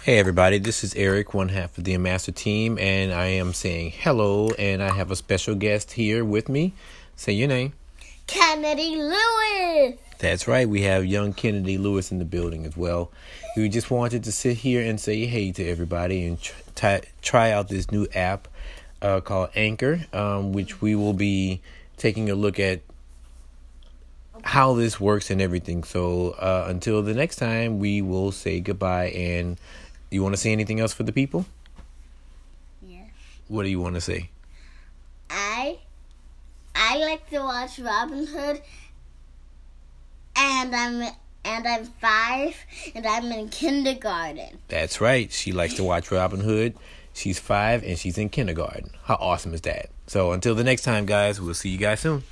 Hey everybody, this is Eric, one half of the Master Team, and I am saying hello, and I have a special guest here with me. Say your name. Kennedy Lewis. That's right, we have young Kennedy Lewis in the building as well. We just wanted to sit here and say hey to everybody and try out this new app called Anchor, which we will be taking a look at how this works and everything. So until the next time, we will say goodbye. And you want to say anything else for the people? Yes. What do you want to say? I like to watch Robin Hood, and I'm 5, and I'm in kindergarten. That's right. She likes to watch Robin Hood. She's 5 and she's in kindergarten. How awesome is that? So until the next time, guys, we'll see you guys soon.